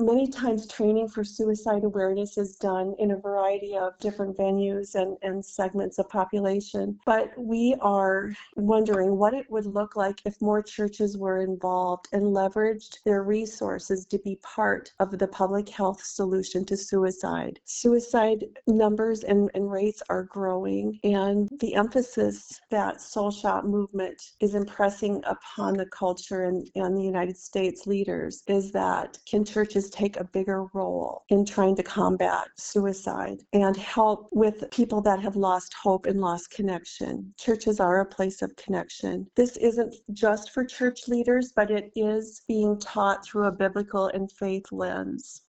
Many times training for suicide awareness is done in a variety of different venues and segments of population. But we are wondering what it would look like if more churches were involved and leveraged their resources to be part of the public health solution to suicide. Suicide numbers and rates are growing, and the emphasis that Soul Shop movement is impressing upon the culture and the United States leaders is that can churches take a bigger role in trying to combat suicide and help with people that have lost hope and lost connection. Churches are a place of connection. This isn't just for church leaders, but it is being taught through a biblical and faith lens.